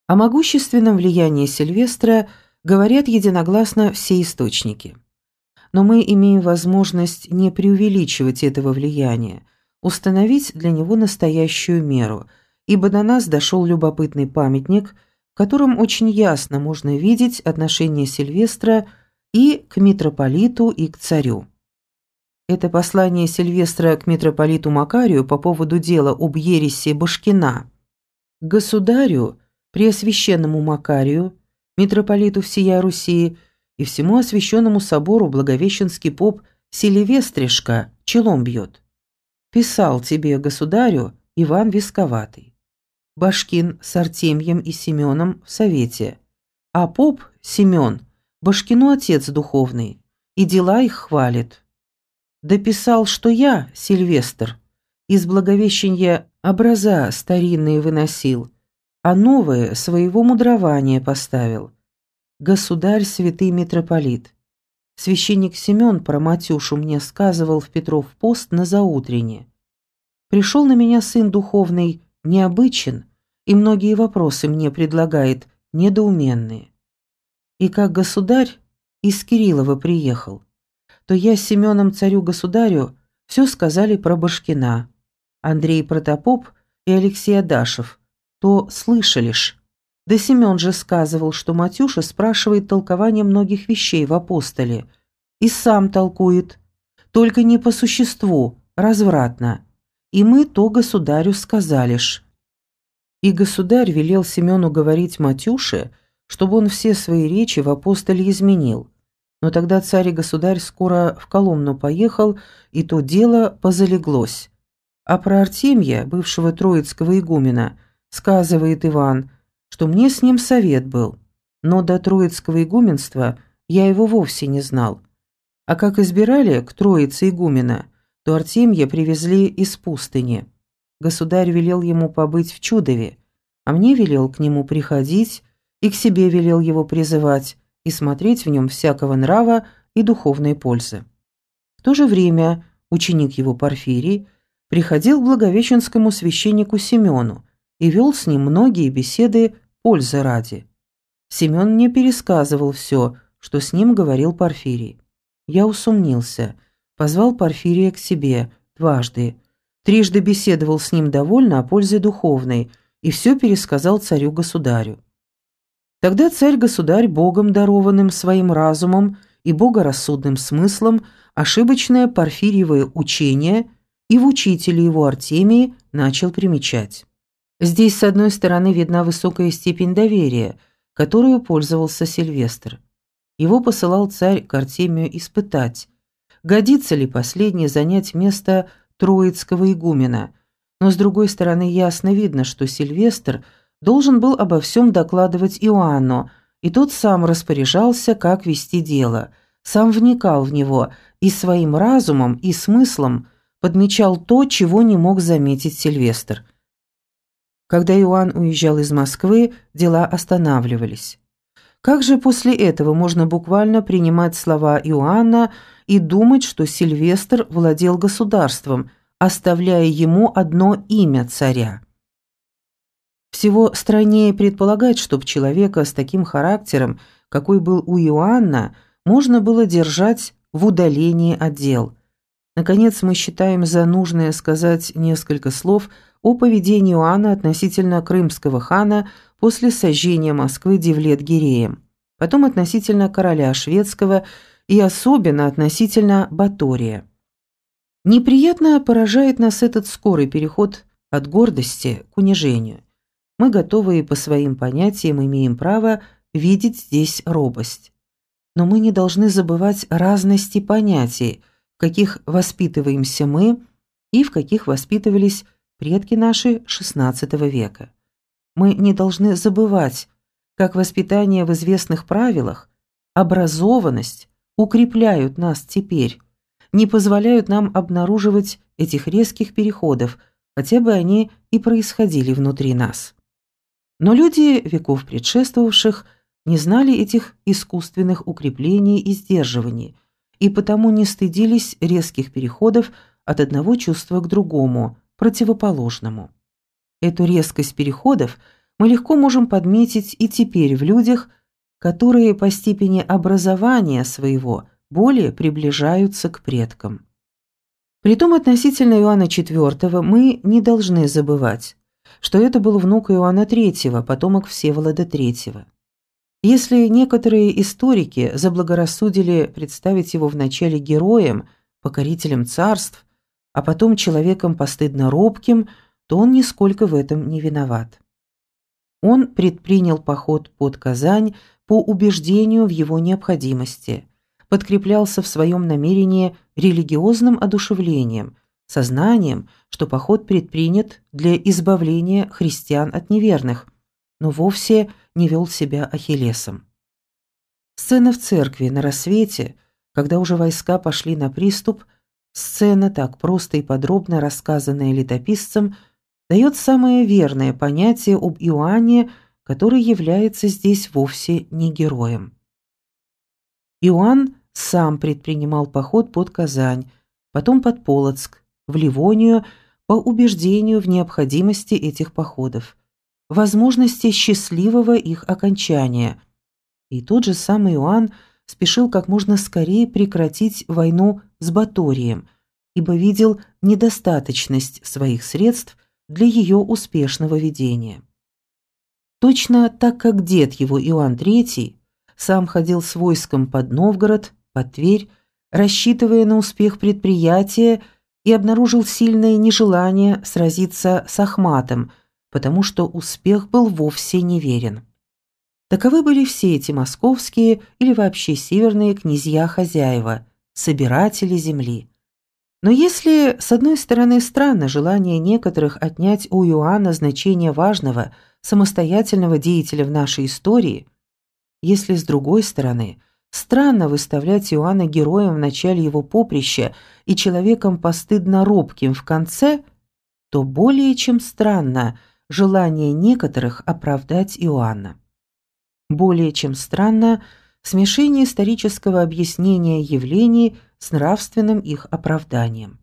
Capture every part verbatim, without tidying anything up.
О могущественном влиянии Сильвестра говорят единогласно все источники. Но мы имеем возможность не преувеличивать этого влияния, установить для него настоящую меру, ибо до нас дошел любопытный памятник, в котором очень ясно можно видеть отношение Сильвестра и к митрополиту, и к царю. Это послание Сильвестра к митрополиту Макарию по поводу дела об ереси Башкина. Государю, преосвященному Макарию, митрополиту всея Руси и всему освященному собору благовещенский поп Сильвестришка челом бьет. Писал тебе, государю, Иван Висковатый. Башкин с Артемьем и Семеном в совете, а поп Семен Башкину отец духовный, и дела их хвалит. Дописал, что я, Сильвестр, из Благовещения образа старинные выносил, а новые своего мудрования поставил. Государь святый митрополит. Священник Семен про Матюшу мне сказывал в Петров пост на заутренне. Пришел на меня сын духовный, необычен, и многие вопросы мне предлагает, недоуменные. И как государь из Кириллова приехал, то я с Семеном царю-государю все сказали про Башкина. Андрей Протопоп и Алексей Адашев, то слышали ж. Да Семен же сказывал, что Матюша спрашивает толкование многих вещей в апостоле, и сам толкует, только не по существу, развратно. И мы то государю сказали ж. И государь велел Семену говорить Матюше, чтобы он все свои речи в апостоле изменил. Но тогда царь и государь скоро в Коломну поехал, и то дело позалеглось. А про Артемья, бывшего троицкого игумена, сказывает Иван, что мне с ним совет был, но до троицкого игуменства я его вовсе не знал. А как избирали к троице игумена, то Артемья привезли из пустыни. Государь велел ему побыть в Чудове, а мне велел к нему приходить и к себе велел его призывать и смотреть в нем всякого нрава и духовной пользы. В то же время ученик его Порфирий приходил к благовещенскому священнику Семену и вел с ним многие беседы пользы ради. Семен мне пересказывал все, что с ним говорил Порфирий. Я усомнился, позвал Порфирия к себе дважды, трижды беседовал с ним довольно о пользе духовной и все пересказал царю-государю. Тогда царь-государь Богом дарованным своим разумом и богорассудным смыслом ошибочное Порфирьевое учение и в учителе его Артемии начал примечать. Здесь, с одной стороны, видна высокая степень доверия, которую пользовался Сильвестр. Его посылал царь к Артемию испытать, годится ли последний занять место троицкого игумена, но, с другой стороны, ясно видно, что Сильвестр должен был обо всем докладывать Иоанну, и тот сам распоряжался, как вести дело, сам вникал в него и своим разумом и смыслом подмечал то, чего не мог заметить Сильвестр. Когда Иоанн уезжал из Москвы, дела останавливались. Как же после этого можно буквально принимать слова Иоанна и думать, что Сильвестр владел государством, оставляя ему одно имя царя? Всего страннее предполагать, чтоб человека с таким характером, какой был у Иоанна, можно было держать в удалении от дел. Наконец, мы считаем за нужное сказать несколько слов о поведении Иоанна относительно крымского хана после сожжения Москвы Девлет-Гиреем, потом относительно короля шведского и особенно относительно Батория. Неприятно поражает нас этот скорый переход от гордости к унижению. Мы, готовые по своим понятиям, имеем право видеть здесь робость. Но мы не должны забывать разности понятий, в каких воспитываемся мы и в каких воспитывались предки наши шестнадцатого века. Мы не должны забывать, как воспитание в известных правилах, образованность укрепляют нас теперь, не позволяют нам обнаруживать этих резких переходов, хотя бы они и происходили внутри нас. Но люди веков предшествовавших не знали этих искусственных укреплений и сдерживаний, и потому не стыдились резких переходов от одного чувства к другому, противоположному. Эту резкость переходов мы легко можем подметить и теперь в людях, которые по степени образования своего более приближаются к предкам. Притом относительно Иоанна четвёртого мы не должны забывать, что это был внук Иоанна третьего, потомок Всеволода третьего. Если некоторые историки заблагорассудили представить его вначале героем, покорителем царств, а потом человеком постыдно робким, то он нисколько в этом не виноват. Он предпринял поход под Казань по убеждению в его необходимости, подкреплялся в своем намерении религиозным одушевлением, сознанием, что поход предпринят для избавления христиан от неверных, но вовсе не вел себя Ахиллесом. Сцена в церкви на рассвете, когда уже войска пошли на приступ, сцена, так просто и подробно рассказанная летописцем, дает самое верное понятие об Иоанне, который является здесь вовсе не героем. Иоанн сам предпринимал поход под Казань, потом под Полоцк, в Ливонию, по убеждению в необходимости этих походов, возможности счастливого их окончания. И тот же самый Иоанн спешил как можно скорее прекратить войну с Баторием, ибо видел недостаточность своих средств для ее успешного ведения. Точно так как дед его Иоанн третий сам ходил с войском под Новгород, под Тверь, рассчитывая на успех предприятия, и обнаружил сильное нежелание сразиться с Ахматом, потому что успех был вовсе неверен. Таковы были все эти московские или вообще северные князья-хозяева, собиратели земли. Но если, с одной стороны, странно желание некоторых отнять у Иоанна значение важного, самостоятельного деятеля в нашей истории, если, с другой стороны, странно выставлять Иоанна героем в начале его поприща и человеком постыдно робким в конце, то более чем странно желание некоторых оправдать Иоанна. Более чем странно смешение исторического объяснения явлений с нравственным их оправданием.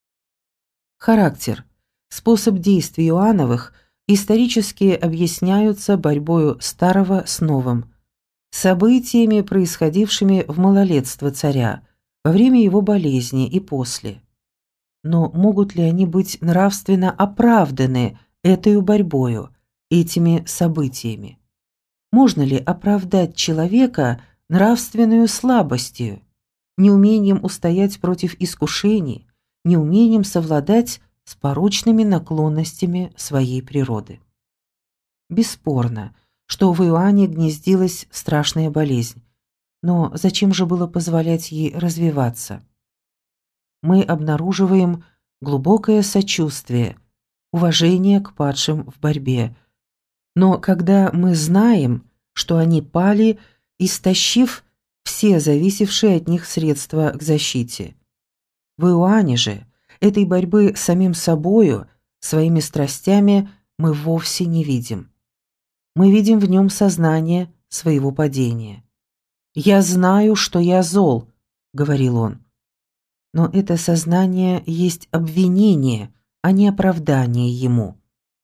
Характер, способ действий Иоанновых исторически объясняются борьбою старого с новым, событиями, происходившими в малолетство царя, во время его болезни и после. Но могут ли они быть нравственно оправданы этой борьбою, этими событиями? Можно ли оправдать человека нравственную слабостью, неумением устоять против искушений, неумением совладать с порочными наклонностями своей природы? Бесспорно, что в Иоанне гнездилась страшная болезнь, но зачем же было позволять ей развиваться? Мы обнаруживаем глубокое сочувствие, уважение к падшим в борьбе, но когда мы знаем, что они пали, истощив все зависевшие от них средства к защите. В Иоанне же этой борьбы с самим собою, своими страстями мы вовсе не видим. Мы видим в нем сознание своего падения. «Я знаю, что я зол», — говорил он. Но это сознание есть обвинение, а не оправдание ему.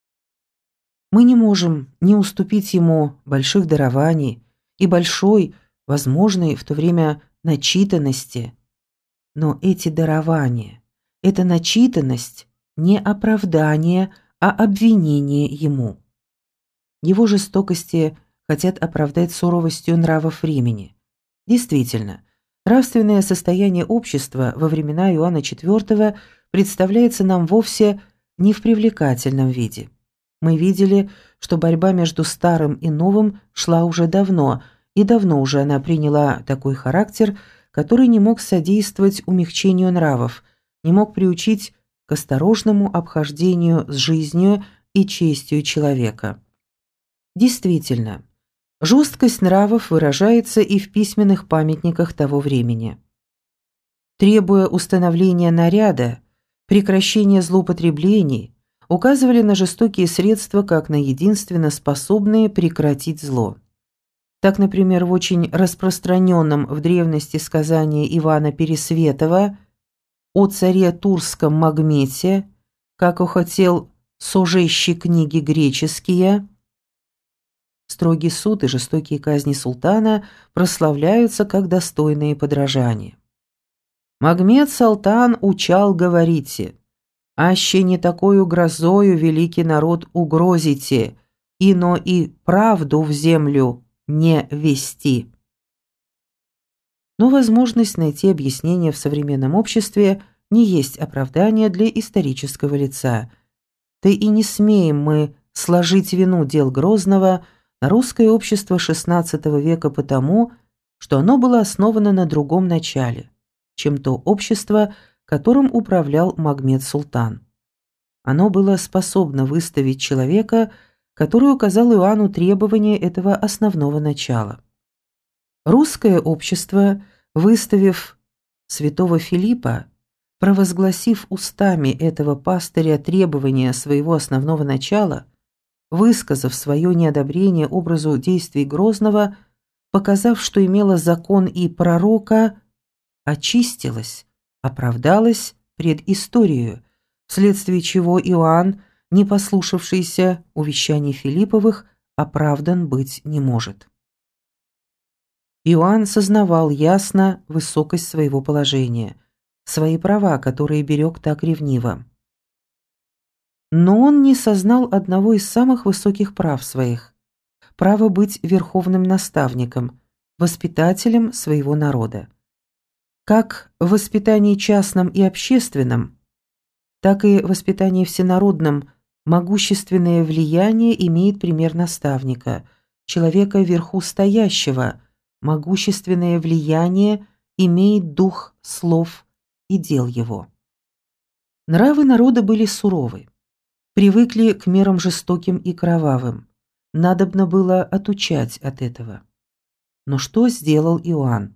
Мы не можем не уступить ему больших дарований и большой, возможной в то время начитанности. Но эти дарования, эта начитанность не оправдание, а обвинение ему. Его жестокости хотят оправдать суровостью нравов времени. Действительно, нравственное состояние общества во времена Иоанна четвёртого представляется нам вовсе не в привлекательном виде. Мы видели, что борьба между старым и новым шла уже давно, и давно уже она приняла такой характер, который не мог содействовать умягчению нравов, не мог приучить к осторожному обхождению с жизнью и честью человека. Действительно, жесткость нравов выражается и в письменных памятниках того времени. Требуя установления наряда, прекращения злоупотреблений, указывали на жестокие средства как на единственно способные прекратить зло. Так, например, в очень распространенном в древности сказании Ивана Пересветова о царе Турском Магмете, как ухотел сожещи книги греческие, Строгий суд и жестокие казни султана прославляются как достойные подражания. Магмед Салтан учал говорите, аще не такою грозою великий народ угрозите, ино и правду в землю не вести. Но возможность найти объяснение в современном обществе не есть оправдание для исторического лица. Да и не смеем мы сложить вину дел Грозного на русское общество шестнадцатого века потому, что оно было основано на другом начале, чем то общество, которым управлял Магмед Султан. Оно было способно выставить человека, который указал Иоанну требования этого основного начала. Русское общество, выставив святого Филиппа, провозгласив устами этого пастыря требования своего основного начала, высказав свое неодобрение образу действий Грозного, показав, что имело закон и пророка, очистилось, оправдалось пред историей, вследствие чего Иоанн, не послушавшийся увещаний Филипповых, оправдан быть не может. Иоанн сознавал ясно высокость своего положения, свои права, которые берег так ревниво. Но он не сознал одного из самых высоких прав своих – право быть верховным наставником, воспитателем своего народа. Как в воспитании частном и общественном, так и в воспитании всенародном могущественное влияние имеет пример наставника, человека вверху стоящего, могущественное влияние имеет дух слов и дел его. Нравы народа были суровы, привыкли к мерам жестоким и кровавым, надобно было отучать от этого. Но что сделал Иоанн?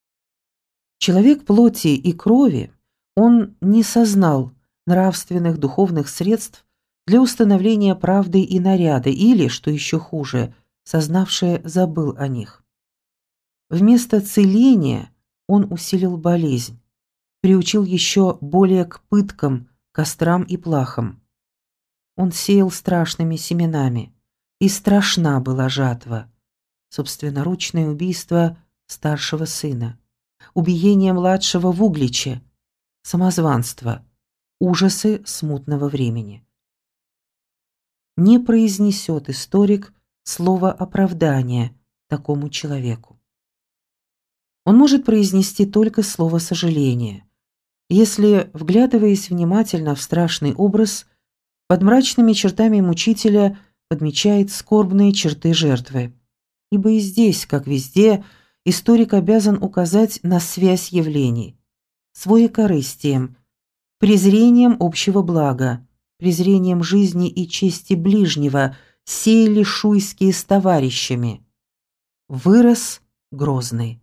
Человек плоти и крови, он не сознал нравственных духовных средств для установления правды и наряда, или, что еще хуже, сознавший забыл о них. Вместо целения он усилил болезнь, приучил еще более к пыткам, кострам и плахам. Он сеял страшными семенами, и страшна была жатва, собственноручное убийство старшего сына, убиение младшего в Угличе, самозванство, ужасы смутного времени. Не произнесет историк слово оправдания такому человеку. Он может произнести только слово сожаления, если, вглядываясь внимательно в страшный образ, под мрачными чертами мучителя подмечает скорбные черты жертвы. Ибо и здесь, как везде, историк обязан указать на связь явлений, своекорыстием, презрением общего блага, презрением жизни и чести ближнего, сеяли шуйские с товарищами. Вырос Грозный.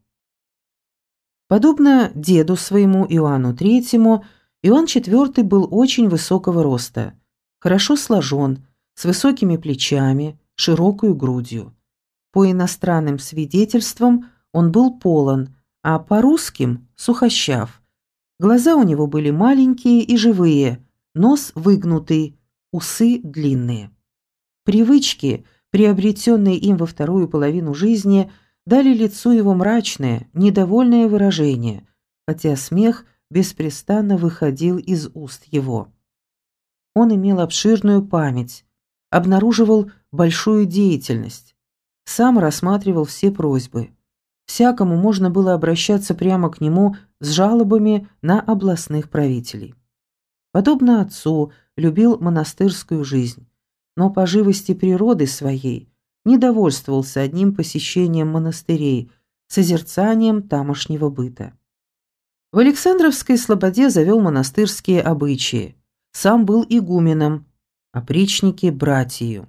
Подобно деду своему Иоанну Третьему, Иоанн Четвёртый был очень высокого роста, хорошо сложен, с высокими плечами, широкою грудью. По иностранным свидетельствам он был полон, а по русским – сухощав. Глаза у него были маленькие и живые, нос выгнутый, усы длинные. Привычки, приобретенные им во вторую половину жизни, дали лицу его мрачное, недовольное выражение, хотя смех беспрестанно выходил из уст его. Он имел обширную память, обнаруживал большую деятельность, сам рассматривал все просьбы. Всякому можно было обращаться прямо к нему с жалобами на областных правителей. Подобно отцу, любил монастырскую жизнь, но по живости природы своей не довольствовался одним посещением монастырей, созерцанием тамошнего быта. В Александровской слободе завел монастырские обычаи, сам был игуменом, опричники – братью.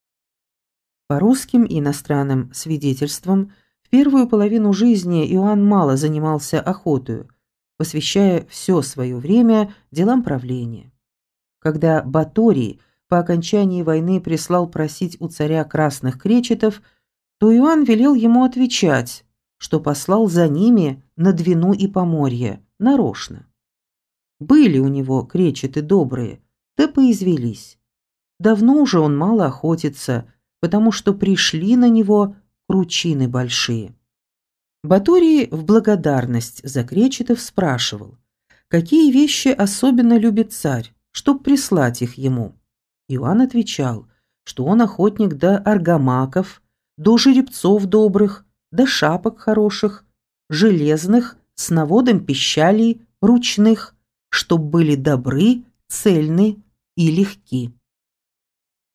По русским и иностранным свидетельствам, в первую половину жизни Иоанн мало занимался охотою, посвящая все свое время делам правления. Когда Баторий по окончании войны прислал просить у царя красных кречетов, то Иоанн велел ему отвечать, что послал за ними на Двину и Поморье, нарочно. Были у него кречеты добрые, да поизвелись. Давно уже он мало охотится, потому что пришли на него кручины большие. Батурий в благодарность за кречетов спрашивал, какие вещи особенно любит царь, чтоб прислать их ему. Иоанн отвечал, что он охотник до аргамаков, до жеребцов добрых, до шапок хороших, железных, с наводом пищалей, ручных, чтоб были добры, цельны и легки.